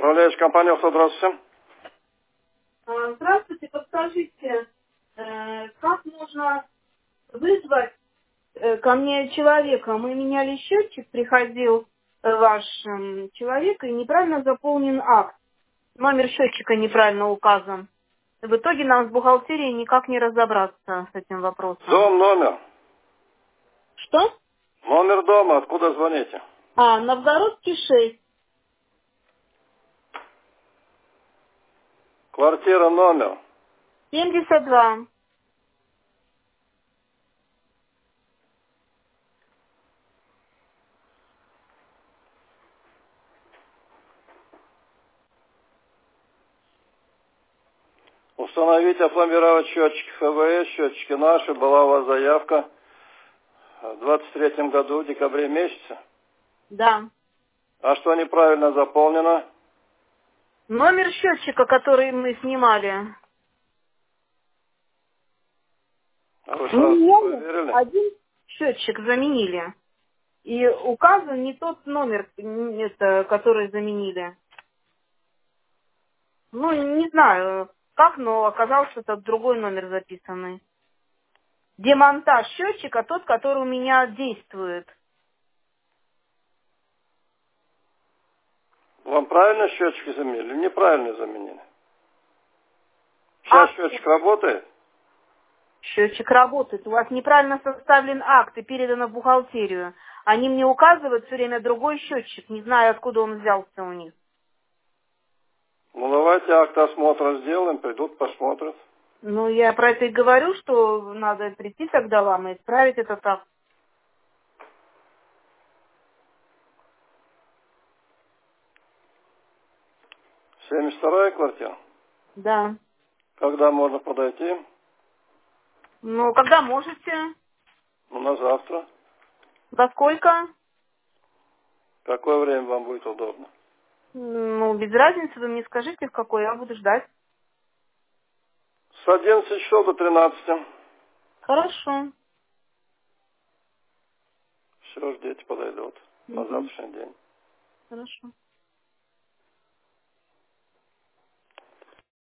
Управляющая компания, здравствуйте. Здравствуйте, подскажите, как можно вызвать ко мне человека? Мы меняли счетчик, приходил ваш человек, и неправильно заполнен акт. Номер счетчика неправильно указан. В итоге нам с бухгалтерией никак не разобраться с этим вопросом. Дом, номер. Что? Номер дома, откуда звоните? Новгородский 6. Квартира, номер. 72. Установить, опломбировать счетчики ФВС, счетчики наши. Была у вас заявка в 23 году, в декабре месяце. Да. А что неправильно заполнено? Номер счетчика, который мы снимали. А вы Мы сразу меняли, проверили? один счетчик заменили. И указан не тот номер, который заменили. Ну, не знаю, как, но оказался этот другой номер записанный. Демонтаж счетчика, тот, который у меня действует. Вам правильно счетчики заменили или неправильно заменили? Сейчас счетчик работает? Счетчик работает. У вас неправильно составлен акт и передано в бухгалтерию. Они мне указывают все время другой счетчик. Не знаю, откуда он взялся у них. Ну, давайте акт осмотра сделаем, придут, посмотрят. Ну, я про это и говорю, что надо прийти тогда вам и исправить этот акт. 72-я квартира? Да. Когда можно подойти? Ну, когда можете? Ну, на завтра. Во сколько? Какое время вам будет удобно? Ну, без разницы, вы мне скажите, в какой, я буду ждать. С 11 часов до 13. Хорошо. Все, ждите, подойдут. На завтрашний день. Хорошо.